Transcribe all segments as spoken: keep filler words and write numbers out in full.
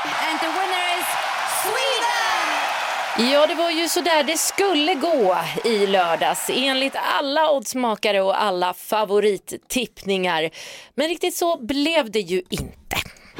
And the winner is Sweden! Ja, det var ju så där det skulle gå i lördags enligt alla oddsmakare och alla favorittippningar. Men riktigt så blev det ju inte.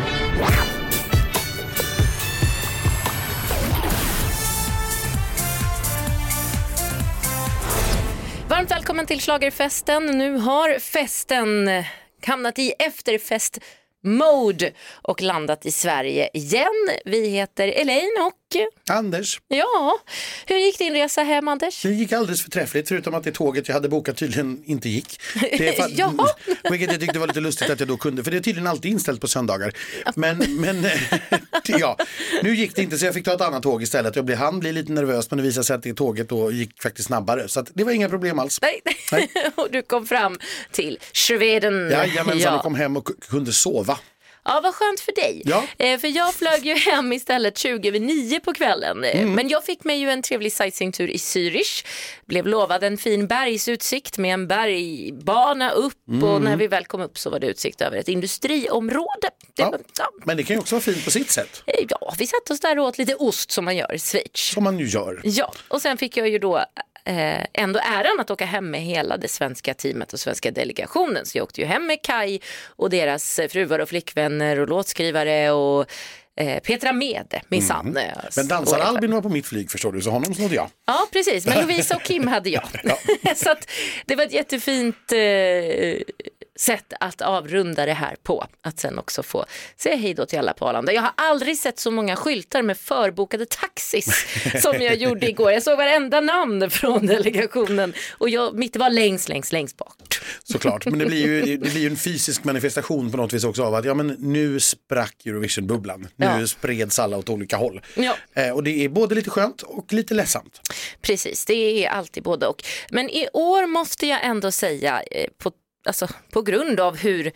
Varmt välkommen till Schlagerfesten. Nu har festen hamnat i efterfest mode och landat i Sverige igen. Vi heter Elaine och Anders. Ja, hur gick din resa hem, Anders? Det gick alldeles förträffligt, förutom att det tåget jag hade bokat tydligen inte gick. Det är ja. Vilket jag tyckte var lite lustigt att jag då kunde, för det är tydligen alltid inställt på söndagar. Men, men ja, nu gick det inte så jag fick ta ett annat tåg istället. Jag blev, han blev lite nervös, men det visade sig att det tåget då gick faktiskt snabbare. Så att det var inga problem alls. Nej, Nej. Och du kom fram till Schweden. Jajamensan, ja. Och kom hem och kunde sova. Ja, vad skönt för dig. Ja. Eh, för jag flög ju hem istället tjugo över nio på kvällen. Mm. Men jag fick mig ju en trevlig sightseeingtur i Zürich. Blev lovad en fin bergsutsikt med en bergbana upp. Mm. Och när vi väl kom upp så var det utsikt över ett industriområde. Det ja. var, ja. Men det kan ju också vara fint på sitt sätt. Eh, ja, vi satt oss där och åt lite ost som man gör i Schweiz. Som man ju gör. Ja, och sen fick jag ju då eh, ändå äran att åka hem med hela det svenska teamet och svenska delegationen. Så jag åkte ju hem med Kai och deras fruar och flickvänner och låtskrivare och eh, Petra Mede, min sann. Mm. Men dansar Albin var på mitt flyg, förstår du, så honom snodde jag. Ja, precis. Men Lovisa och Kim hade jag. Ja. Så att det var ett jättefint eh, sätt att avrunda det här på. Att sen också få säga hej då till alla på Arlanda. Jag har aldrig sett så många skyltar med förbokade taxis som jag gjorde igår. Jag såg varenda namn från delegationen och jag, mitt var längst, längst, längst bort. Såklart, men det blir ju det blir ju en fysisk manifestation på något vis också av att ja, men nu sprack Eurovision-bubblan. Nu ja. spreds alla åt olika håll. Ja. Eh, och det är både lite skönt och lite ledsamt. Precis, det är alltid både och. Men i år måste jag ändå säga eh, på Alltså på grund av hur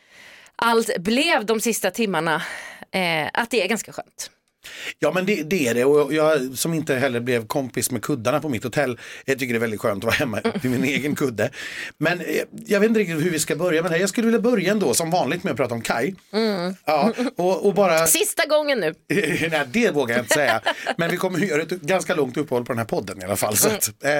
allt blev de sista timmarna eh, att det är ganska skönt. Ja, men det, det är det, och jag som inte heller blev kompis med kuddarna på mitt hotell, jag tycker det är väldigt skönt att vara hemma i min egen kudde. Men eh, jag vet inte riktigt hur vi ska börja med det här. Jag skulle vilja börja ändå som vanligt med att prata om Kai. Mm. Ja, och, och bara... Sista gången nu. Nej, det vågar jag inte säga. Men vi kommer att göra ett ganska långt uppehåll på den här podden i alla fall. Så att, eh,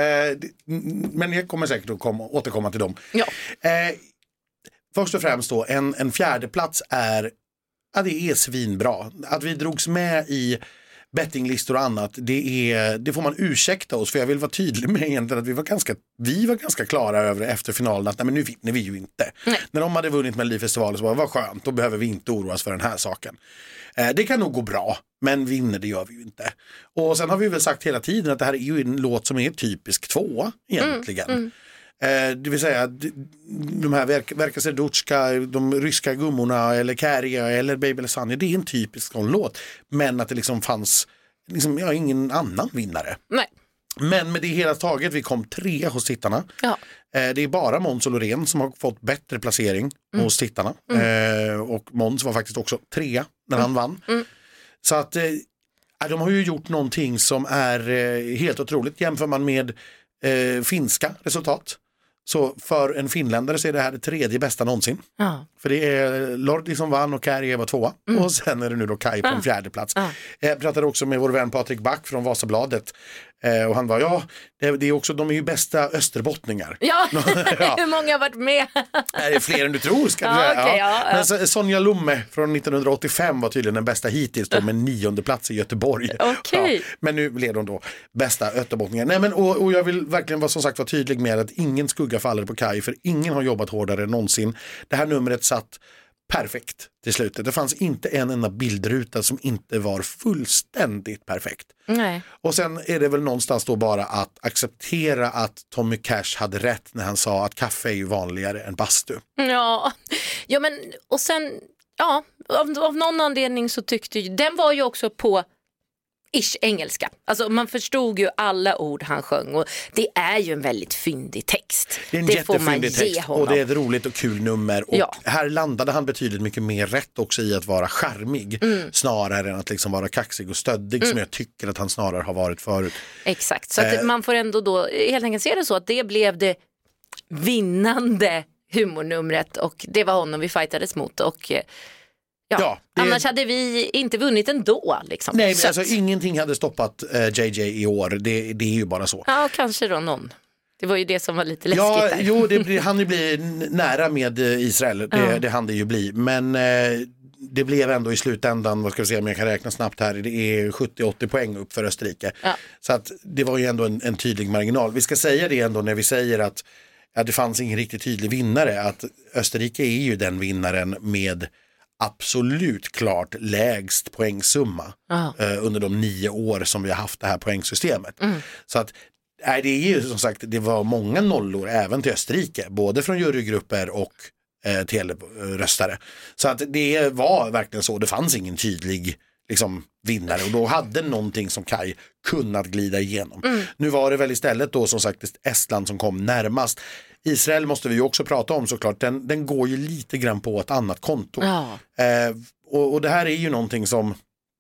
men jag kommer säkert att komma, återkomma till dem. Ja. Eh, först och främst då, en, en fjärde plats är ja, det är svinbra. Att vi drogs med i bettinglistor och annat, det, är, det får man ursäkta oss, för jag vill vara tydlig med egentligen att vi var ganska, vi var ganska klara över efter finalen att nej, men nu vinner vi ju inte. Nej. När de hade vunnit Melodifestivalen så var det var skönt, då behöver vi inte oroa oss för den här saken. Eh, det kan nog gå bra, men vinner det gör vi ju inte. Och sen har vi väl sagt hela tiden att det här är ju en låt som är typisk tvåa egentligen. Mm, mm. Eh, det vill säga de här Verka, Verka Serduchka, de ryska gummorna eller Kärja eller Baby Lasagna, det är en typisk sån låt, men att det liksom fanns liksom, ja, ingen annan vinnare. Nej. Men med det hela taget, vi kom tre hos tittarna. Ja. Eh, det är bara Måns och Loreen som har fått bättre placering mm. hos tittarna. Mm. Eh, och Måns var faktiskt också trea när mm. han vann. Mm. Så att eh, de har ju gjort någonting som är eh, helt otroligt. Jämför man med eh, finska resultat, så för en finländare så är det här det tredje bästa någonsin. Ja. För det är Lordi som vann och Kärja var tvåa. Mm. Och sen är det nu då Kai på ja. en fjärde plats. Ja. Jag pratade också med vår vän Patrik Back från Vasabladet. Eh, och han var, ja, det, det är också, de är ju bästa österbottningar. Ja, ja. Hur många har varit med? Det är fler än du tror, ska du ja, säga. Okay, ja. ja, ja. Men Sonja Lumme från nittonhundraåttiofem var tydligen den bästa hittills då, med nionde plats i Göteborg. Okay. Ja. Men nu blev de då bästa österbottningar. Nej, men, och, och jag vill verkligen vara som sagt vara tydlig med att ingen skugga faller på Kai, för ingen har jobbat hårdare än någonsin. Det här numret satt perfekt till slutet. Det fanns inte en enda bildruta som inte var fullständigt perfekt. Nej. Och sen är det väl någonstans då bara att acceptera att Tommy Cash hade rätt när han sa att kaffe är ju vanligare än bastu. Ja, ja men och sen, ja, av, av någon anledning så tyckte ju, den var ju också på ish engelska. Alltså man förstod ju alla ord han sjöng och det är ju en väldigt fyndig text. Det är en det får man jättefyndig ge text honom. Och det är ett roligt och kul nummer och ja. här landade han betydligt mycket mer rätt också i att vara charmig mm. snarare än att liksom vara kaxig och stöddig mm. som jag tycker att han snarare har varit förut. Exakt, så att eh. man får ändå då helt enkelt se det så att det blev det vinnande humornumret och det var honom vi fightades mot och Ja, Ja, det... annars hade vi inte vunnit ändå. Liksom. Nej, men alltså, ingenting hade stoppat uh, J J i år, det, det är ju bara så. Ja, kanske då någon. Det var ju det som var lite läskigt ja, där. Jo, det blir, han blir nära med Israel, det, ja. det hann det ju bli. Men eh, det blev ändå i slutändan, vad ska vi säga om jag kan räkna snabbt här, det är sjuttio åttio poäng upp för Österrike. Ja. Så att det var ju ändå en, en tydlig marginal. Vi ska säga det ändå när vi säger att ja, det fanns ingen riktigt tydlig vinnare, att Österrike är ju den vinnaren med absolut klart lägst poängsumma eh, under de nio år som vi har haft det här poängsystemet. Mm. Så att nej, det är ju som sagt, det var många nollor även till Österrike, både från jurygrupper och eh, teleröstare. Så att det var verkligen så, det fanns ingen tydlig liksom, vinnare och då hade någonting som Kaj kunnat glida igenom. Mm. Nu var det väl istället då som sagt Estland som kom närmast. Israel måste vi ju också prata om såklart, den, den går ju lite grann på ett annat konto. Ja. Eh, och, och det här är ju någonting som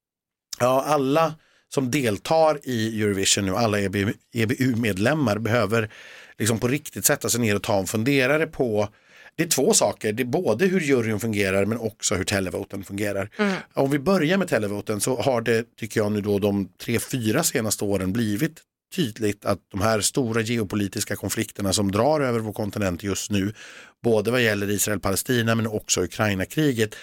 ja, alla som deltar i Eurovision nu, alla E B U-medlemmar behöver liksom på riktigt sätta sig ner och ta en funderare på, det är två saker, det är både hur juryn fungerar men också hur televoten fungerar. Mm. Om vi börjar med televoten så har det, tycker jag nu då, de tre, fyra senaste åren blivit tydligt att de här stora geopolitiska konflikterna som drar över vår kontinent just nu, både vad gäller Israel-Palestina men också Ukraina-kriget,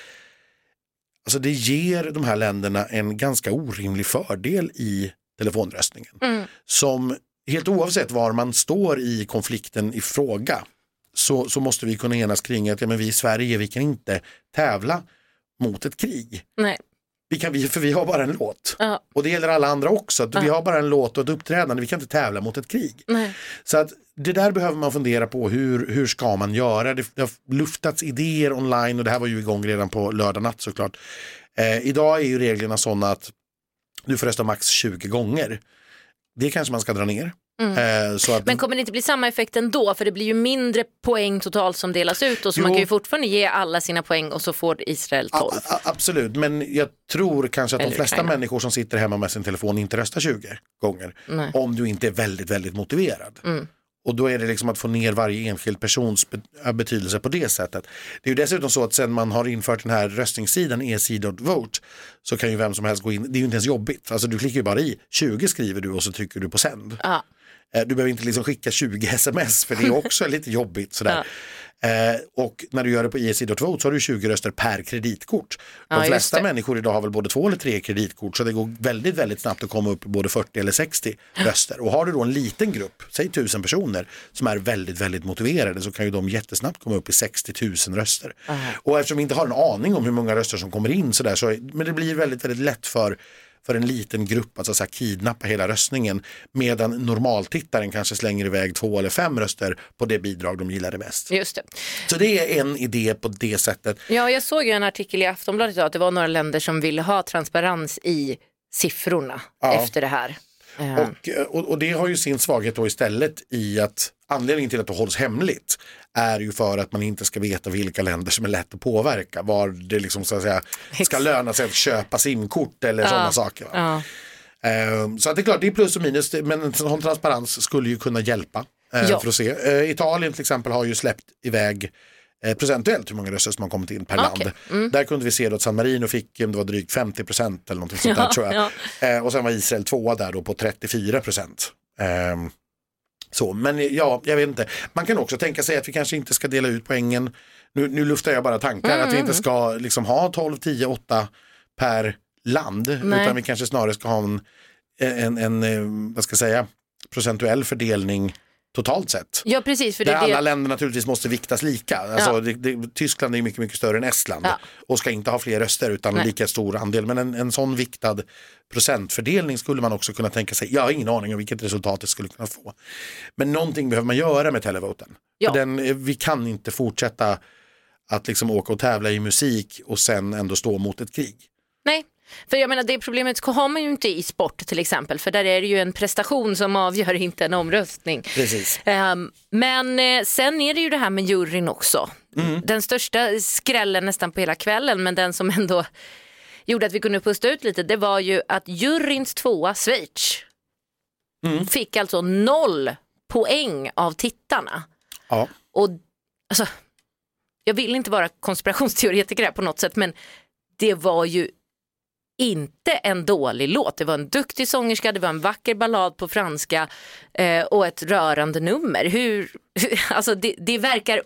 alltså det ger de här länderna en ganska orimlig fördel i telefonröstningen. Mm. Som helt oavsett var man står i konflikten i fråga så, så måste vi kunna enas kring att ja, men vi i Sverige, vi kan inte tävla mot ett krig. Nej. Vi kan, vi, för vi har bara en låt. Uh. Och det gäller alla andra också. Uh. Vi har bara en låt och ett uppträdande. Vi kan inte tävla mot ett krig. Nej. Så att det där behöver man fundera på. Hur, hur ska man göra? Det, det har luftats idéer online och det här var ju igång redan på lördag natt såklart. Eh, idag är ju reglerna sådana att du får rösta max tjugo gånger. Det kanske man ska dra ner. Mm. Eh, så att... Men kommer det inte bli samma effekt ändå? För det blir ju mindre poäng totalt som delas ut och så jo. Man kan ju fortfarande ge alla sina poäng och så får Israel tolv. A- a- absolut, men jag tror kanske att Eller de flesta Ukraina. människor som sitter hemma med sin telefon inte röstar tjugo gånger. Nej. Om du inte är väldigt, väldigt motiverad. Mm. Och då är det liksom att få ner varje enskild persons betydelse på det sättet. Det är ju dessutom så att sen man har infört den här röstningssidan e c dot vote så kan ju vem som helst gå in. Det är ju inte ens jobbigt. Alltså du klickar ju bara i tjugo skriver du och så trycker du på sänd. Ja. Du behöver inte liksom skicka tjugo sms för det är också lite jobbigt sådär. Ja. Eh, och när du gör det på e c dot vote så har du tjugo röster per kreditkort. De ja, flesta människor idag har väl både två eller tre kreditkort så det går väldigt, väldigt snabbt att komma upp i både fyrtio eller sextio röster. Och har du då en liten grupp, säg tusen personer som är väldigt, väldigt motiverade så kan ju de jättesnabbt komma upp i sextio tusen röster. Aha. Och eftersom vi inte har en aning om hur många röster som kommer in så där, så, men det blir väldigt, väldigt lätt för för en liten grupp att så att säga, kidnappa hela röstningen medan normaltittaren kanske slänger iväg två eller fem röster på det bidrag de gillade mest. Just det. Så det är en idé på det sättet. Ja, jag såg ju en artikel i Aftonbladet att det var några länder som ville ha transparens i siffrorna ja. efter det här. Och, och, och det har ju sin svaghet då istället i att anledningen till att det hålls hemligt är ju för att man inte ska veta vilka länder som är lätt att påverka. Var det liksom så att säga ska löna sig att köpa simkort eller ja. sådana saker. Va? Ja. Um, så att det är klart, det är plus och minus, men en sån transparens skulle ju kunna hjälpa uh, ja. för att se. Uh, Italien till exempel har ju släppt iväg uh, procentuellt hur många röster som har kommit in per okay. land. Mm. Där kunde vi se då att San Marino fick, det var drygt femtio procent eller någonting sånt ja, där tror jag. Ja. Uh, och sen var Israel tvåa där då på trettiofyra procent. Um, Så, men ja, jag vet inte. Man kan också tänka sig att vi kanske inte ska dela ut poängen. Nu, nu luftar jag bara tankar. Mm. Att vi inte ska liksom ha tolv, tio, åtta per land. Nej. Utan vi kanske snarare ska ha en, en, en, en vad ska jag säga, procentuell fördelning totalt sett. Ja, precis. För det, där det... alla länder naturligtvis måste viktas lika. Alltså, ja. det, det, Tyskland är mycket, mycket större än Estland. Ja. Och ska inte ha fler röster utan Nej. lika stor andel. Men en, en sån viktad procentfördelning skulle man också kunna tänka sig. Jag har ingen aning om vilket resultat det skulle kunna få. Men någonting behöver man göra med televoten. Ja. För den, vi kan inte fortsätta att liksom åka och tävla i musik och sen ändå stå mot ett krig. Nej. För jag menar, det problemet har man ju inte i sport till exempel, för där är det ju en prestation som avgör, inte en omröstning. Precis. Um, men eh, sen är det ju det här med juryn också. Mm. Den största skrällen nästan på hela kvällen, men den som ändå gjorde att vi kunde pusta ut lite, det var ju att juryns tvåa, Schweiz, mm. fick alltså noll poäng av tittarna. Ja. Och alltså, jag vill inte vara konspirationsteoretiker här på något sätt, men det var ju inte en dålig låt. Det var en duktig sångerska, det var en vacker ballad på franska eh, och ett rörande nummer. Hur, alltså det, det verkar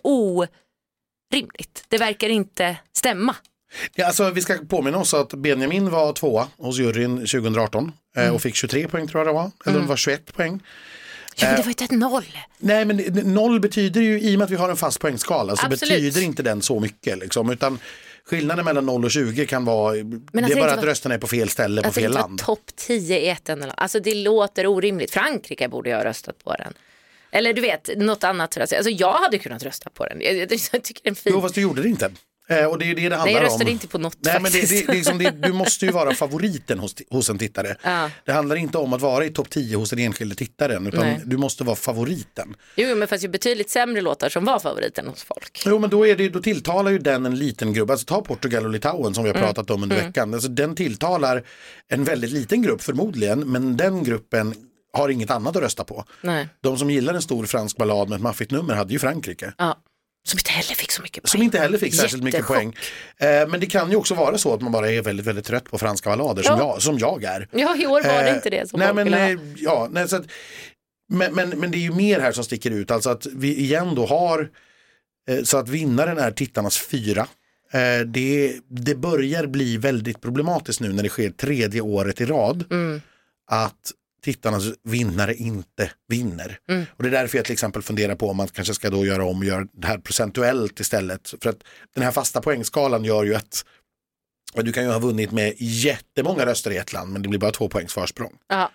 orimligt. Det verkar inte stämma. Ja, alltså, vi ska påminna oss att Benjamin var tvåa hos juryn tjugo arton mm. och fick tjugotre poäng tror jag det var. Eller mm. det var tjugoett poäng. Ja, men det var inte ett noll. Nej, men noll betyder ju, i och med att vi har en fast poängskala, så Absolut. betyder inte den så mycket. Liksom, utan skillnaden mellan noll och tjugo kan vara, men det är bara att var, rösterna är på fel ställe, på fel land. Topp tio i ett eller Alltså det låter orimligt. Frankrike borde jag ha röstat på den. Eller du vet, något annat. Alltså jag hade kunnat rösta på den. Jag, jag tycker den är fin. Jo, fast du gjorde det inte. Eh, och det är ju det det handlar om. Nej, jag röstade om. inte på något. Nej, men det, det, det, liksom det, du måste ju vara favoriten hos, hos en tittare. Ja. Det handlar inte om att vara i topp tio hos den enskilde tittaren, utan Nej. du måste vara favoriten. Jo, men fast det är betydligt sämre låtar som var favoriten hos folk. Jo, men då, är det, då tilltalar ju den en liten grupp. Alltså ta Portugal och Litauen som vi har pratat om under mm. veckan. Alltså, den tilltalar en väldigt liten grupp förmodligen, men den gruppen har inget annat att rösta på. Nej. De som gillar en stor fransk ballad med ett maffigt nummer hade ju Frankrike. Ja. Som inte heller fick så mycket poäng. Som inte heller fick särskilt mycket poäng. Eh, men det kan ju också vara så att man bara är väldigt, väldigt trött på franska ballader ja. som, jag, som jag är. Ja, i år var det eh, inte det som nej, men, eh, ja, nej, så att, men, men, men det är ju mer här som sticker ut. Alltså att vi igen då har eh, så att vinnaren är tittarnas fyra. Eh, det, det börjar bli väldigt problematiskt nu när det sker tredje året i rad. Mm. Att tittarnas vinnare inte vinner. Mm. Och det är därför jag till exempel funderar på om man kanske ska då göra om och göra det här procentuellt istället. För att den här fasta poängskalan gör ju att du kan ju ha vunnit med jättemånga röster i ett land, men det blir bara två poängs försprång. Ja.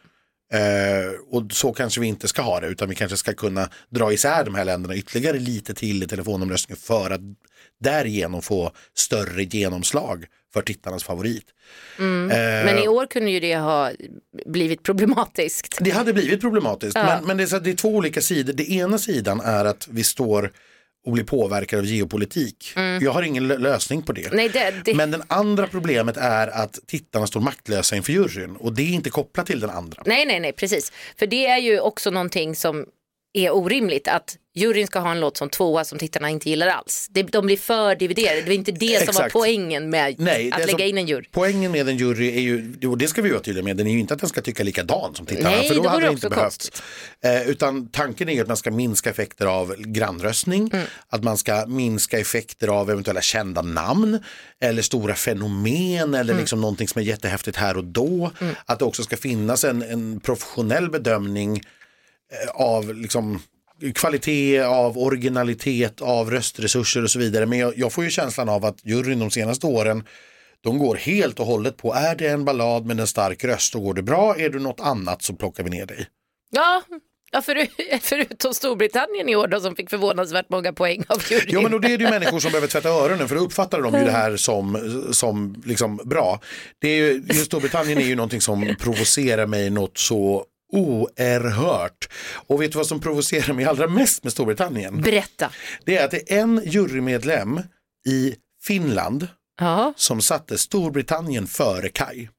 Eh, och så kanske vi inte ska ha det, utan vi kanske ska kunna dra isär de här länderna ytterligare lite till i telefonomröstningen för att därigenom få större genomslag för tittarnas favorit. Mm. Eh, men i år kunde ju det ha blivit problematiskt. Det hade blivit problematiskt, ja. men, men det, är så, det är två olika sidor. Det ena sidan är att vi står och blir påverkade av geopolitik. Mm. Jag har ingen lösning på det. Nej, det, det. Men den andra problemet är att tittarna står maktlösa inför juryn, och det är inte kopplat till den andra. Nej, nej, nej, precis. För det är ju också någonting som är orimligt, att juryn ska ha en låt som tvåa som tittarna inte gillar alls. De, de blir för dividerade. Det var inte det som Exakt. var poängen med Nej, att lägga in en jury. Poängen med en jury är ju, och det ska vi vara tydliga med, den är ju inte att den ska tycka likadant som tittarna. Nej, för då det hade det inte behövt. Eh, utan tanken är ju att man ska minska effekter av grannröstning, mm. att man ska minska effekter av eventuella kända namn eller stora fenomen eller mm. liksom någonting som är jättehäftigt här och då. Mm. Att det också ska finnas en, en professionell bedömning eh, av liksom kvalitet, av originalitet, av röstresurser och så vidare. Men jag, jag får ju känslan av att juryn de senaste åren, de går helt och hållet på, är det en ballad med en stark röst, då går det bra. Är du något annat så plockar vi ner dig. Ja, ja för, förutom Storbritannien i år då, som fick förvånansvärt många poäng av juryn. Ja, men då det är det ju människor som behöver tvätta öronen, för då uppfattar de ju det här som, som liksom bra. Det är ju, just Storbritannien är ju någonting som provocerar mig något så oerhört. Och vet du vad som provocerar mig allra mest med Storbritannien? Berätta. Det är att det är en jurymedlem i Finland ja. som satte Storbritannien före Kaj. Nej,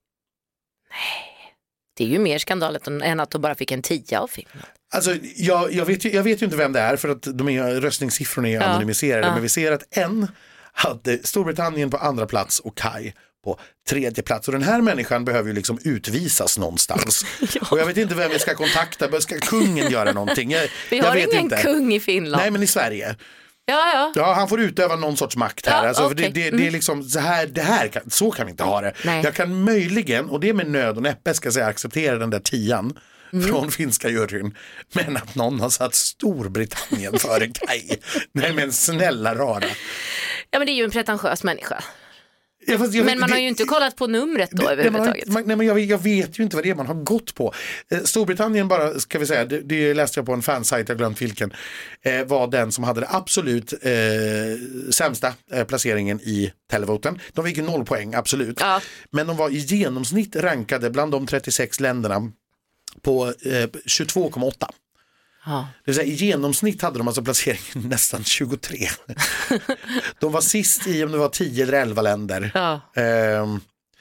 det är ju mer skandalet än att de bara fick en tia av Finland. Alltså, jag, jag, vet ju, jag vet ju inte vem det är, för att de är, röstningssiffrorna är ja. anonymiserade, ja. men vi ser att en hade Storbritannien på andra plats och Kaj på tredje plats. Och den här människan behöver ju liksom utvisas någonstans. ja. Och jag vet inte vem vi ska kontakta. Ska kungen göra någonting? Jag, vi har jag vet ingen inte. kung i Finland. Nej, men i Sverige. Ja, ja. Ja, han får utöva någon sorts makt här. Ja, alltså, okay. för det, det, det är liksom så här, det här kan, så kan vi inte ha det. Nej. Jag kan möjligen, och det är med nöd och näppe ska jag säga, acceptera den där tian mm. från finska juryn. Men att någon har satt Storbritannien före Kaj. Nej, men snälla rara. Ja, men det är ju en pretentiös människa. Ja, fast jag, men man det, har ju inte kollat på numret då det, överhuvudtaget. Man, nej, men jag, jag vet ju inte vad det är man har gått på. Eh, Storbritannien bara, ska vi säga, det, det läste jag på en fansajt, jag glömt vilken, eh, var den som hade det absolut eh, sämsta eh, placeringen i televoten. De fick ju noll poäng, absolut. Ja. Men de var i genomsnitt rankade bland de trettiosex länderna på eh, tjugotvå komma åtta. Ja. Det vill säga, i genomsnitt hade de alltså placeringen nästan tjugotre. De var sist i om det var tio eller elva länder. Ja. Ehm,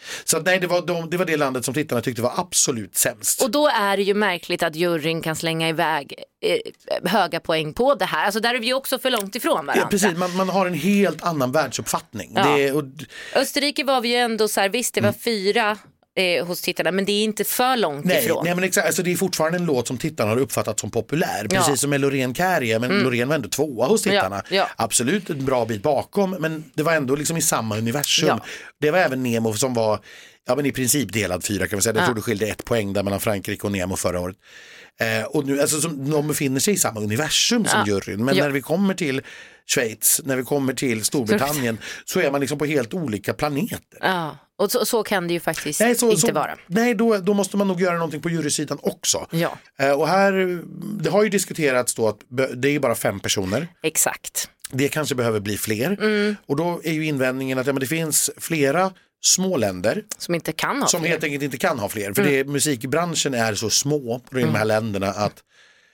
Så nej, det var, de, det var det landet som tittarna tyckte var absolut sämst. Och då är det ju märkligt att juryn kan slänga iväg eh, höga poäng på det här. Alltså där är vi ju också för långt ifrån varandra. Ja, precis, man, man har en helt annan världsuppfattning. Ja. Det, och... Österrike var vi ju ändå så här, visst det var mm. fyra eh, hos tittarna, men det är inte för långt nej, ifrån. Nej, men exakt, alltså det är fortfarande en låt som tittarna har uppfattat som populär. Precis ja. som med Loreen Kärje, men mm. Loreen var ändå tvåa hos tittarna. Ja, ja. Absolut en bra bit bakom, men det var ändå liksom i samma universum. Ja. Det var även Nemo som var ja, men i princip delad fyra kan vi säga. Jag ja. tror det skilde ett poäng där mellan Frankrike och Nemo förra året. Eh, och nu, alltså, som, de befinner sig i samma universum som ja. juryn. Men ja. när vi kommer till Schweiz, när vi kommer till Storbritannien så är man liksom på helt olika planeter. Ja, och så, så kan det ju faktiskt nej, så, inte så, vara. Nej, då, då måste man nog göra någonting på jurysidan också. Ja. Eh, och här, det har ju diskuterats då att det är bara fem personer. Exakt. Det kanske behöver bli fler. Mm. Och då är ju invändningen att ja, men det finns flera små länder som inte kan ha som fler. helt enkelt inte kan ha fler. För mm. det, musikbranschen är så små på de här mm. länderna att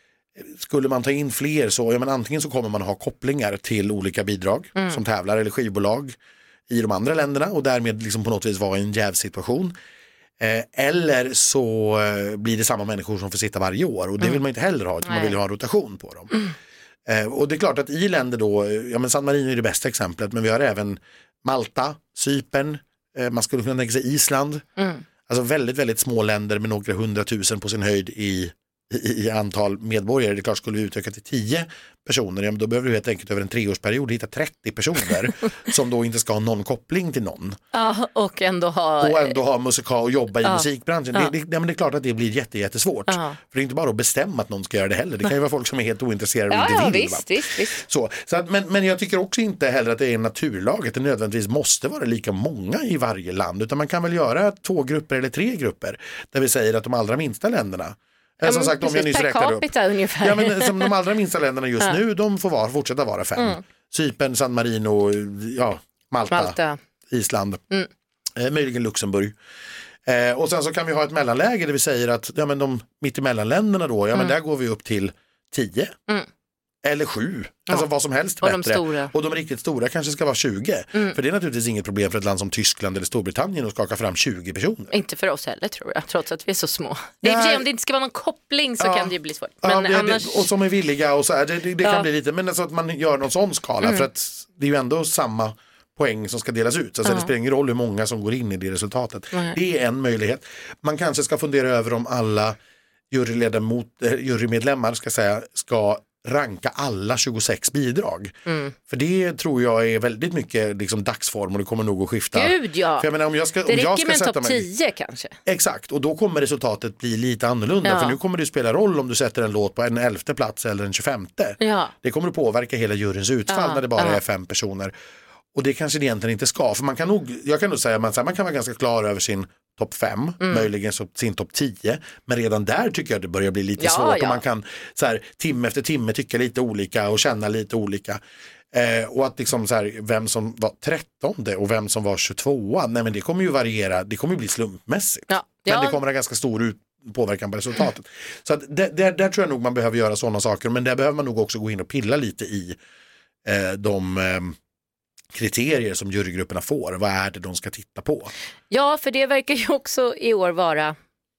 skulle man ta in fler så ja, men antingen så kommer man ha kopplingar till olika bidrag mm. som tävlar eller skivbolag i de andra länderna och därmed liksom på något vis vara i en jävsituation. Eh, eller så eh, blir det samma människor som får sitta varje år och det mm. vill man inte heller ha, man vill ha en rotation på dem. Mm. Eh, och det är klart att i länder då, ja men San Marino är det bästa exemplet, men vi har även Malta, Cypern, eh, man skulle kunna tänka sig Island. Mm. Alltså väldigt, väldigt små länder med några hundratusen på sin höjd i I, i antal medborgare. Det är klart skulle vi utöka till tio personer, ja, men då behöver du helt enkelt över en treårsperiod hitta trettio personer som då inte ska ha någon koppling till någon. Ja, och ändå ha och ändå ha musikal och jobba i ja. musikbranschen. Ja. Det, det, ja, men det är klart att det blir jätte, jättesvårt. Ja. För det är inte bara att bestämma att någon ska göra det heller. Det kan ju vara folk som är helt ointresserade och ja, inte ja, vill. Visst, visst, visst. Så, så att, men, men jag tycker också inte heller att det är en naturlag att det nödvändigtvis måste vara lika många i varje land, utan man kan väl göra två grupper eller tre grupper där vi säger att de allra minsta länderna Ja, som sagt, precis, om jag nyss räknade upp. Ungefär. Ja, men som de allra minsta länderna just ja. nu, de får vara, fortsätta vara fem. Mm. Cypern, San Marino, ja, Malta, Malta. Island, mm. eh, möjligen Luxemburg. Eh, och sen så kan vi ha ett mellanläge där vi säger att ja, men de mitt i mellanländerna då, ja mm. men där går vi upp till tio. Mm. Eller sju, ja. alltså vad som helst och bättre. De och de riktigt stora kanske ska vara tjugo. Mm. För det är naturligtvis inget problem för ett land som Tyskland eller Storbritannien att skaka fram tjugo personer. Inte för oss heller tror jag, trots att vi är så små. Det är för sig, om det inte ska vara någon koppling så ja. kan det ju bli svårt. Men ja, annars... det, och som är villiga och så här, det, det, det ja. kan bli lite, men alltså att man gör någon sån skala mm. för att det är ju ändå samma poäng som ska delas ut. Så alltså ja. det spelar ingen roll hur många som går in i det resultatet. Mm. Det är en möjlighet. Man kanske ska fundera över om alla juryledamot, jurymedlemmar ska säga, ska ranka alla tjugosex bidrag. Mm. För det tror jag är väldigt mycket liksom, dagsform och det kommer nog att skifta. Gud ja, för jag menar, om jag ska, det om jag räcker ska med en topp tio kanske. Exakt, och då kommer resultatet bli lite annorlunda. Ja. För nu kommer det spela roll om du sätter en låt på en elfte plats eller en tjugofemte. Ja. Det kommer att påverka hela juryns utfall ja. när det bara ja. är fem personer. Och det kanske det egentligen inte ska. För man kan nog, jag kan nog säga att man kan vara ganska klar över sin topp fem, mm. möjligen så sin topp tio, men redan där tycker jag det börjar bli lite ja, svårt ja. och man kan så här, timme efter timme tycka lite olika och känna lite olika. Eh, och att liksom så här, vem som var trettonde och vem som var tjugotvåa, nej men det kommer ju variera, det kommer ju bli slumpmässigt. Ja. Ja. Men det kommer ha ganska stor ut påverkan på resultatet. Mm. Så att där, där, där tror jag nog man behöver göra sådana saker, men där behöver man nog också gå in och pilla lite i eh, de eh, kriterier som jurygrupperna får. Vad är det de ska titta på? Ja, för det verkar ju också i år vara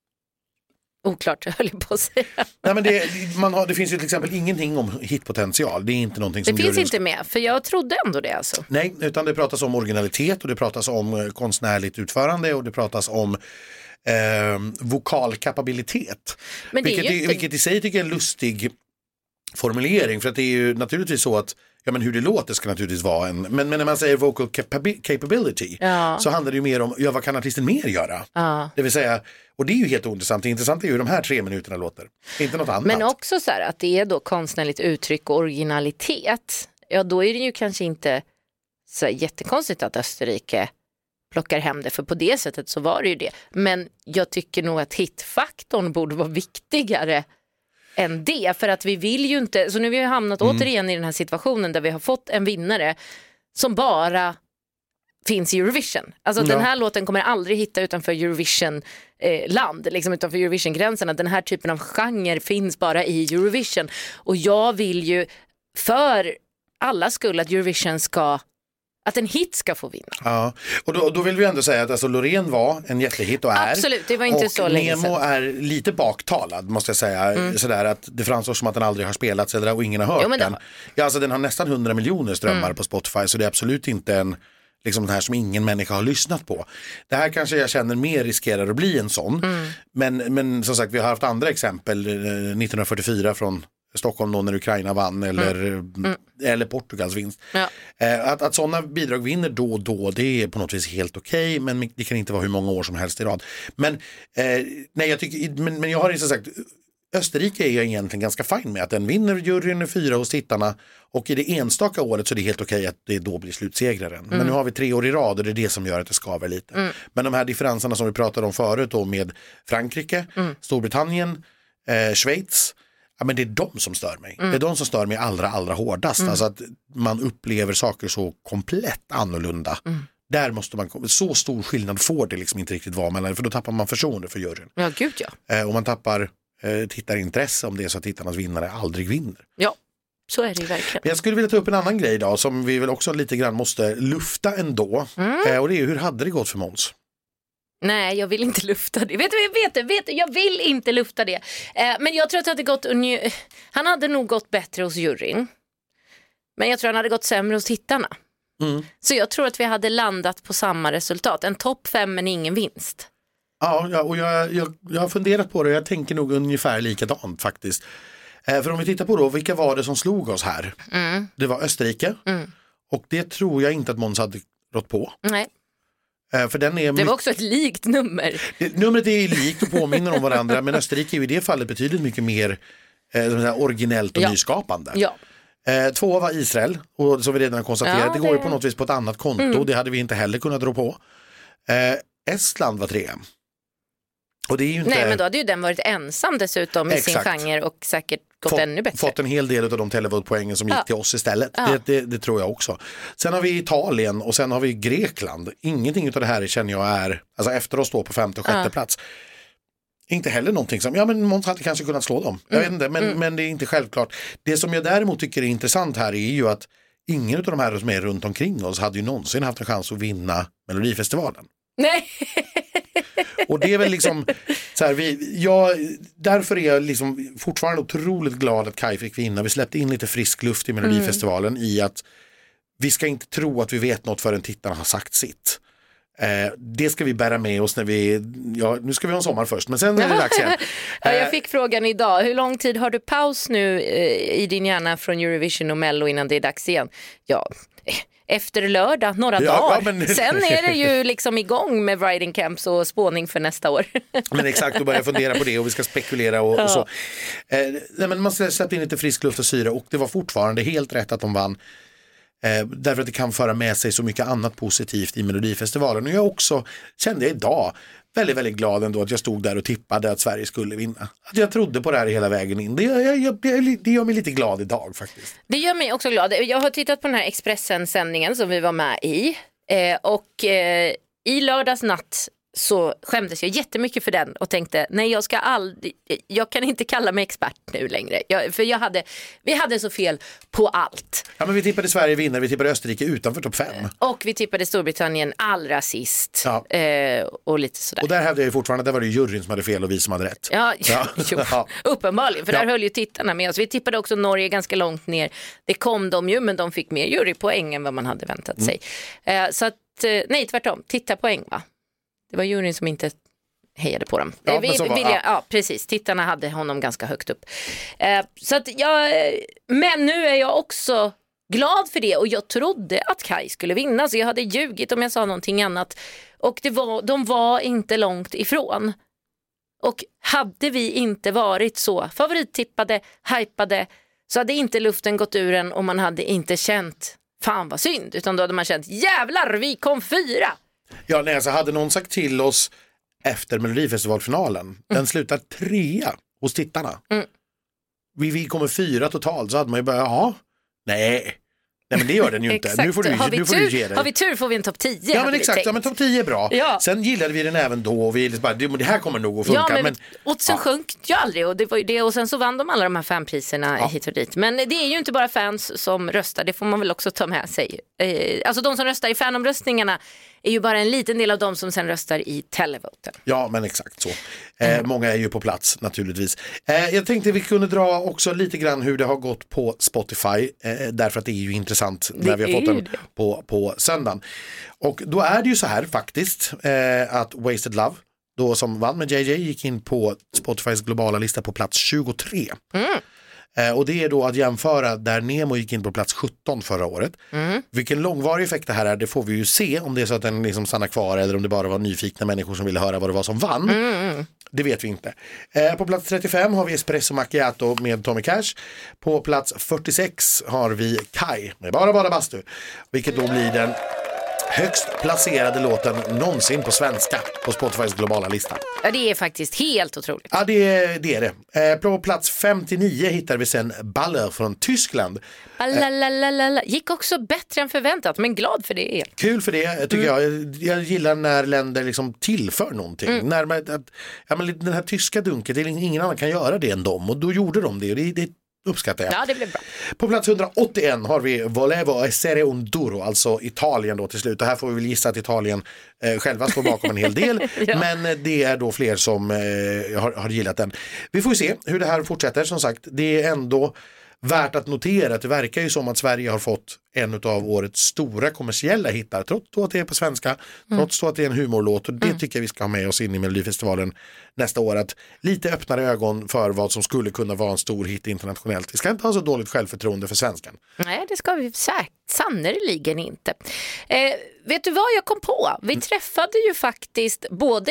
oklart, höll jag på att säga. Nej, men det, man har, det finns ju till exempel ingenting om hitpotential. Det är inte någonting som det finns inte ska... med, för jag trodde ändå det alltså. Nej, utan det pratas om originalitet och det pratas om konstnärligt utförande och det pratas om eh, vokalkapabilitet. Men det vilket, är inte... vilket i sig tycker jag är en lustig formulering, för att det är ju naturligtvis så att ja, men hur det låter ska naturligtvis vara en, men, men när man säger vocal capability ja. så handlar det ju mer om, ja vad kan artisten mer göra? Ja. Det vill säga, och det är ju helt ointressant, det intressanta är ju hur de här tre minuterna låter, inte något annat. Men också så här att det är då konstnärligt uttryck och originalitet, ja då är det ju kanske inte så här jättekonstigt att Österrike plockar hem det, för på det sättet så var det ju det. Men jag tycker nog att hitfaktorn borde vara viktigare än det, för att vi vill ju inte, så nu har vi hamnat mm. återigen i den här situationen där vi har fått en vinnare som bara finns i Eurovision. Alltså ja. den här låten kommer aldrig hitta utanför Eurovision eh, land, liksom utanför Eurovision-gränserna. Den här typen av genre finns bara i Eurovision. Och jag vill ju för alla skull att Eurovision ska, att en hit ska få vinna. Ja, och då, då vill vi ändå säga att alltså, Loreen var en jättehit och är. Absolut, det var inte och så länge Nemo sedan. är lite baktalad måste jag säga. Mm. Sådär att det framstår som att den aldrig har spelats eller och ingen har hört jo, den. Då. Ja, alltså den har nästan hundra miljoner strömmar mm. på Spotify, så det är absolut inte en liksom det här som ingen människa har lyssnat på. Det här kanske jag känner mer riskerar att bli en sån. Mm. Men, men som sagt, vi har haft andra exempel. nittonhundrafyrtiofyra från Stockholm då när Ukraina vann eller, mm. eller Portugals vinst. Ja. Att, att sådana bidrag vinner då och då, det är på något vis helt okej, okay, men det kan inte vara hur många år som helst i rad. Men, eh, nej, jag, tycker, men, men jag har ju så sagt, Österrike är jag egentligen ganska fin med att den vinner juryn och fyra hos tittarna, och i det enstaka året så är det helt okej att det då blir slutsegraren. Mm. Men nu har vi tre år i rad och det är det som gör att det skaver lite. Mm. Men de här differenserna som vi pratade om förut då med Frankrike, mm. Storbritannien, eh, Schweiz, ja, men det är de som stör mig. Mm. Det är de som stör mig allra, allra hårdast. Mm. Alltså att man upplever saker så komplett annorlunda. Mm. Där måste man, så stor skillnad får det liksom inte riktigt vara mellan, för då tappar man förtroende för juryn. Ja, gud ja. Eh, och man tappar eh, tittarintresse om det är så att tittarnas vinnare aldrig vinner. Ja, så är det ju verkligen. Men jag skulle vilja ta upp en annan grej idag som vi väl också lite grann måste lufta ändå. Mm. Eh, och det är hur hade det gått för Måns? Nej, jag vill inte lufta det. Vet du, vet du, vet du, jag vill inte lufta det. Eh, men jag tror att det hade gått unge... Han hade nog gått bättre hos juryn. Men jag tror han hade gått sämre hos tittarna. Mm. Så jag tror att vi hade landat på samma resultat. En topp fem men ingen vinst. Ja, ja och jag, jag, jag har funderat på det. Jag tänker nog ungefär likadant faktiskt. Eh, för om vi tittar på då, vilka var det som slog oss här? Mm. Det var Österrike. Mm. Och det tror jag inte att Måns hade rått på. Nej. För den är det var också ett likt nummer. Det, numret är likt och påminner om varandra, men Österrike är i det fallet betydligt mycket mer eh, originellt och ja. nyskapande. Ja. Eh, två var Israel, och som vi redan har konstaterat, ja, det... det går ju på något vis på ett annat konto, mm. det hade vi inte heller kunnat dra på. Eh, Estland var tre. Och det är ju inte... Nej, men då hade ju den varit ensam dessutom i Exakt. sin genre och säkert gått fått, ännu bättre. Fått en hel del av de televote-poängen som ja. gick till oss istället. Ja. Det, det, det tror jag också. Sen har vi Italien och sen har vi Grekland. Ingenting av det här känner jag är, alltså efter oss då på femte och sjätte ja. plats. Inte heller någonting som, ja men Måns hade kanske kunnat slå dem. Jag mm. vet inte, men, mm. men det är inte självklart. Det som jag däremot tycker är intressant här är ju att ingen av de här som är runt omkring oss hade ju någonsin haft en chans att vinna Melodifestivalen. Nej. Och det är väl liksom så här, vi, jag, därför är jag liksom fortfarande otroligt glad att Kaj fick vinna. Vi släppte in lite frisk luft i Melodifestivalen mm. i att vi ska inte tro att vi vet något förrän tittarna har sagt sitt. Eh, det ska vi bära med oss när vi, ja, nu ska vi ha en sommar först, men sen är det dags igen. Ja, jag fick frågan idag, hur lång tid har du paus nu eh, i din hjärna från Eurovision och Mello innan det är dags igen? Ja, efter lördag, några ja, dagar. Ja, men... Sen är det ju liksom igång med riding camps och spåning för nästa år. Men exakt, då börjar jag fundera på det och vi ska spekulera och, ja. och så. Eh, nej, men man släppte in lite frisk luft och syre och det var fortfarande helt rätt att de vann. Eh, därför att det kan föra med sig så mycket annat positivt i Melodifestivalen. Och jag också kände jag idag väldigt, väldigt glad ändå att jag stod där och tippade att Sverige skulle vinna. Att jag trodde på det här hela vägen in. Det, jag, jag, det gör mig lite glad idag faktiskt. Det gör mig också glad. Jag har tittat på den här Expressen-sändningen som vi var med i. Eh, och eh, i lördags natt så skämdes jag jättemycket för den och tänkte, nej jag ska aldrig, jag kan inte kalla mig expert nu längre. Jag, för jag hade, vi hade så fel på allt. Ja, men vi tippade Sverige vinner, vi tippade Österrike utanför topp fem. Och vi tippade Storbritannien allra sist. Ja. Eh, och lite sådär. Och där hävdade jag ju fortfarande att det var det juryn som hade fel och vi som hade rätt. Ja, ja. Jo, uppenbarligen, för ja. där höll ju tittarna med oss. Vi tippade också Norge ganska långt ner. Det kom de ju, men de fick mer jurypoäng än vad man hade väntat sig. Mm. Eh, så att, nej tvärtom, tittarpoäng va? Det var juryn som inte hejade på dem. Ja, vi, var, vill jag, ja, precis. Tittarna hade honom ganska högt upp. Eh, så att jag, men nu är jag också glad för det. Och jag trodde att Kaj skulle vinna. Så jag hade ljugit om jag sa någonting annat. Och det var, de var inte långt ifrån. Och hade vi inte varit så favorittippade, hypade, så hade inte luften gått ur en och man hade inte känt fan vad synd. Utan då hade man känt jävlar, vi kom fyra. Ja, nej, alltså hade någon sagt till oss efter Melodifestivalfinalen, mm. den slutar trea hos tittarna. Mm. Vi, vi kommer fyra totalt, så hade man ju bara, jaha, nej. Nej, men det gör den ju inte. Nu får du, har, vi nu får tur, du ge dig. har vi tur får vi en topp tio. Ja, men exakt. Ja, men topp tio är bra. Ja. Sen gillade vi den även då och vi bara, det här kommer nog att funka. Ja, men, men, och sen ja. sjönk ju aldrig och, det var ju det, och sen så vann de alla de här fanpriserna ja. hit och dit. Men det är ju inte bara fans som röstar, det får man väl också ta med sig. eh, alltså de som röstar i fanomröstningarna är ju bara en liten del av de som sen röstar i televoten. Ja, men exakt så. Eh, mm. Många är ju på plats naturligtvis. Eh, jag tänkte vi kunde dra också lite grann hur det har gått på Spotify, eh, därför att det är ju intressant när det vi har fått den på, på söndagen. Och då är det ju så här faktiskt eh, att Wasted Love, då som vann med J J, gick in på Spotifys globala lista på plats tjugotre. Mm. Eh, och det är då att jämföra där Nemo gick in på plats sjutton förra året. Mm. Vilken långvarig effekt det här är, det får vi ju se om det är så att den liksom stannar kvar eller om det bara var nyfikna människor som ville höra vad det var som vann. Mm. Det vet vi inte. Eh, på plats trettiofem har vi Espresso Macchiato med Tommy Cash. På plats fyrtiosex har vi Kai med Bara Bara Bastu. Vilket då blir den högst placerade låten någonsin på svenska på Spotifys globala lista. Ja, det är faktiskt helt otroligt. Ja, det är det. Är det. Eh, på plats femtionio hittar vi sen Baller från Tyskland. Alalalala. Gick också bättre än förväntat, men glad för det. Kul för det, tycker mm. jag. Jag gillar när länder liksom tillför någonting. Mm. När man, att, ja, men den här tyska dunket, ingen annan kan göra det än dem. Och då gjorde de det. Och det, det uppskattar jag. Ja, det blev bra. På plats hundraåttioen har vi Volevo Essere un Duro, alltså Italien då till slut. Och här får vi väl gissa att Italien eh, själva står bakom en hel del. Ja. Men det är då fler som eh, har, har gillat den. Vi får se hur det här fortsätter. Som sagt, det är ändå värt att notera att det verkar ju som att Sverige har fått en av årets stora kommersiella hittar, trots att det är på svenska, mm. trots att det är en humorlåt, och det mm. tycker jag vi ska ha med oss in i Melodifestivalen nästa år, att lite öppnare ögon för vad som skulle kunna vara en stor hit internationellt. Vi ska inte ha så dåligt självförtroende för svenskan. Nej, det ska vi sannoliken inte. Eh, vet du vad jag kom på? Vi mm. träffade ju faktiskt både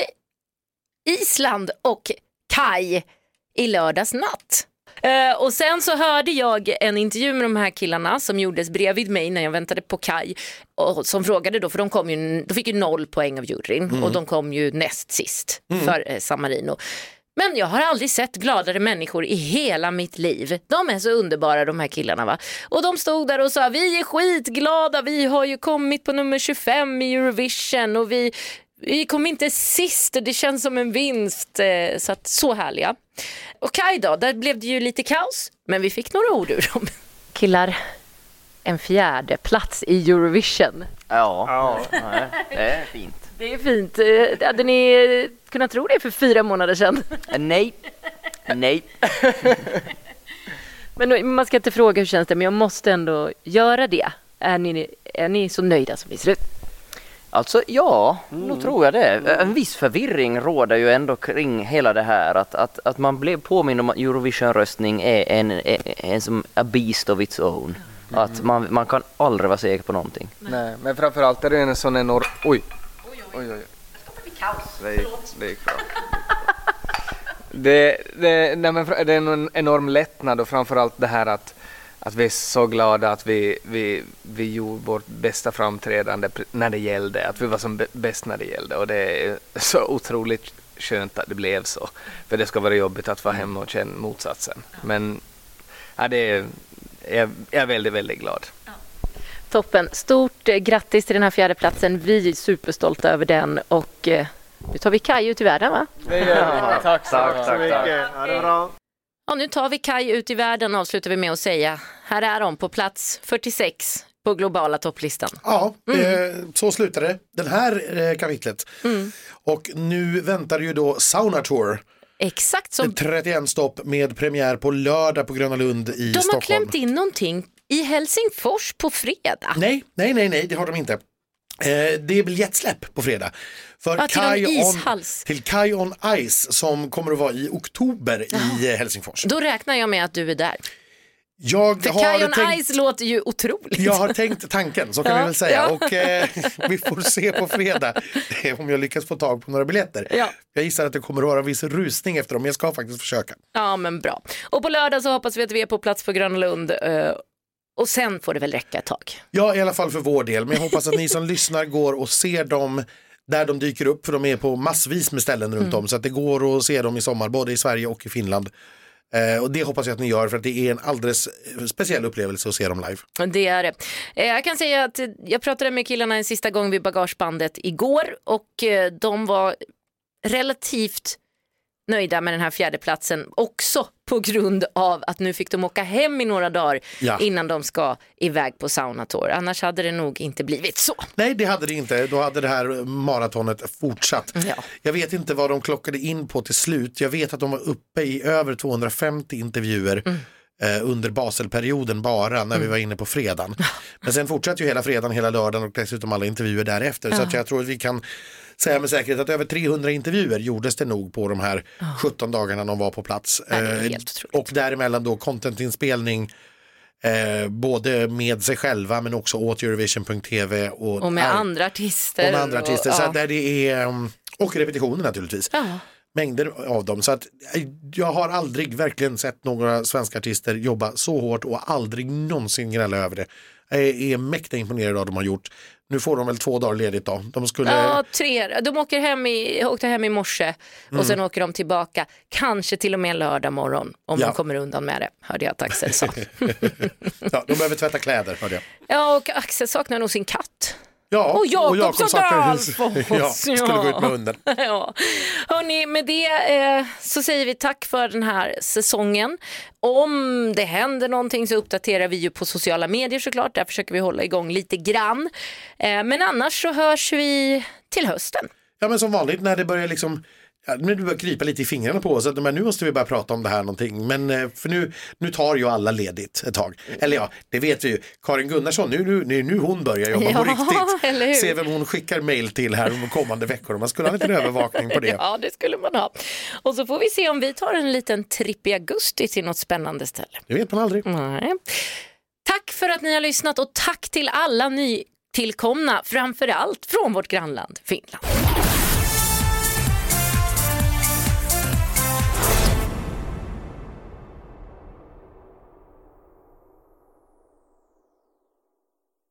Island och Kai i lördags natt. Uh, och sen så hörde jag en intervju med de här killarna som gjordes bredvid mig när jag väntade på Kai, och som frågade då, för de kom ju, de fick ju noll poäng av juryn mm. och de kom ju näst sist mm. för eh, San Marino. Men jag har aldrig sett gladare människor i hela mitt liv. De är så underbara, de här killarna, va? Och de stod där och sa, vi är skitglada, vi har ju kommit på nummer tjugofem i Eurovision och vi Vi kom inte sist och det känns som en vinst, så att så härliga. Och Kai då, där blev det ju lite kaos, men vi fick några ord ur dem. Killar, en fjärde plats i Eurovision. Ja, ja. Det är fint. Det är fint. Hade ni kunnat tro det för fyra månader sedan? Nej, nej. Men man ska inte fråga hur känns det, men jag måste ändå göra det. Är ni, är ni så nöjda som ni ser ut? Alltså ja, mm. nog tror jag det. En viss förvirring råder ju ändå kring hela det här. Att, att, att man blev påminn om att Eurovision-röstning är en, en, en som a beast of its own. Mm. Att man, man kan aldrig vara säker på någonting. Nej, men framförallt är det en sån enorm... Oj! Oj, oj, oj. Det är kaos. Det gick, det gick bra. det, det, nej, men det är en enorm lättnad, och framförallt det här att Att vi är så glada att vi, vi, vi gjorde vårt bästa framträdande när det gällde. Att vi var som bäst när det gällde. Och det är så otroligt skönt att det blev så. För det ska vara jobbigt att vara hemma och känna motsatsen. Men ja, det är, jag, jag är väldigt, väldigt glad. Toppen. Stort grattis till den här fjärde platsen. Vi är superstolta över den. Och nu tar vi Kai ut i världen, va? Det gör vi. Tack så, tack, tack, mycket. Tack. Ja, det är bra. Ja, nu tar vi Kai ut i världen och avslutar vi med att säga, här är de på plats fyrtiosex på globala topplistan. Ja, mm. eh, så slutar det den här eh, kapitlet. Mm. Och nu väntar ju då Sauna Tour. Exakt som... trettioen stopp med premiär på lördag på Gröna Lund i Stockholm. De har klämt in någonting i Helsingfors på fredag. Nej, nej, nej, nej, det har de inte. Eh, det är biljettsläpp på fredag. För ja, till, Kai on, till Kai on Ice som kommer att vara i oktober ja. i Helsingfors. Då räknar jag med att du är där. Jag För har Kai on tänkt, Ice låter ju otroligt. Jag har tänkt tanken, så kan ja. vi väl säga. Ja. Och eh, vi får se på fredag om jag lyckas få tag på några biljetter. Ja. Jag gissar att det kommer att vara viss rusning efter dem, men jag ska faktiskt försöka. Ja, men bra. Och på lördag så hoppas vi att vi är på plats på Gröna Lund. Uh, Och sen får det väl räcka ett tag. Ja, i alla fall för vår del. Men jag hoppas att ni som lyssnar går och ser dem där de dyker upp. För de är på massvis med ställen runt mm. om. Så att det går att se dem i sommar, både i Sverige och i Finland. Eh, och det hoppas jag att ni gör, för att det är en alldeles speciell upplevelse att se dem live. Det är det. Eh, jag kan säga att jag pratade med killarna en sista gång vid bagagebandet igår. Och eh, de var relativt nöjda med den här fjärdeplatsen också på grund av att nu fick de åka hem i några dagar ja. innan de ska iväg på saunatour. Annars hade det nog inte blivit så. Nej, det hade det inte. Då hade det här maratonet fortsatt. Ja. Jag vet inte vad de klockade in på till slut. Jag vet att de var uppe i över tvåhundrafemtio intervjuer mm. eh, under Baselperioden bara när mm. vi var inne på fredagen. Men sen fortsatte ju hela fredagen, hela lördagen och dessutom alla intervjuer därefter. Ja. Så att jag tror att vi kan säga med säkerhet att över trehundra intervjuer gjordes det nog på de här oh. sjutton dagarna de var på plats. Eh, och däremellan då contentinspelning eh, både med sig själva men också åt Eurovision punkt tv och, och med all, andra artister. Och med andra artister. Och, så ja. där det är, och repetitioner naturligtvis. Ja. Mängder av dem. Så att jag har aldrig verkligen sett några svenska artister jobba så hårt och aldrig någonsin gnälla över det. Jag är mäktigt imponerad av vad de har gjort. Nu får de väl två dagar ledigt då. De skulle... Ja, tre. De åker hem i, åkte hem i morse och mm. sen åker de tillbaka. Kanske till och med lördag morgon om ja. de kommer undan med det. Hörde jag att Axel sa. Ja, de behöver tvätta kläder, hörde jag. Ja, och Axel saknar nog sin katt. Ja, och Jakob, och Jakob saknar ja, skulle ja. gå ut med hunden. Ja. Hörrni, med det eh, så säger vi tack för den här säsongen. Om det händer någonting så uppdaterar vi ju på sociala medier såklart. Där försöker vi hålla igång lite grann. Eh, men annars så hörs vi till hösten. Ja, men som vanligt när det börjar liksom... Ja, nu börjar krypa lite i fingrarna på oss att men nu måste vi bara prata om det här någonting. Men för nu, nu tar ju alla ledigt ett tag. Eller ja, det vet vi ju. Karin Gunnarsson, nu, nu, nu hon börjar jobba ja, på riktigt. Se vem hon skickar mejl till här de kommande veckor. Man skulle ha lite övervakning på det. Ja, det skulle man ha. Och så får vi se om vi tar en liten tripp i augusti till något spännande ställe. Det vet man aldrig. Nej. Tack för att ni har lyssnat och tack till alla nytillkomna, framförallt från vårt grannland Finland.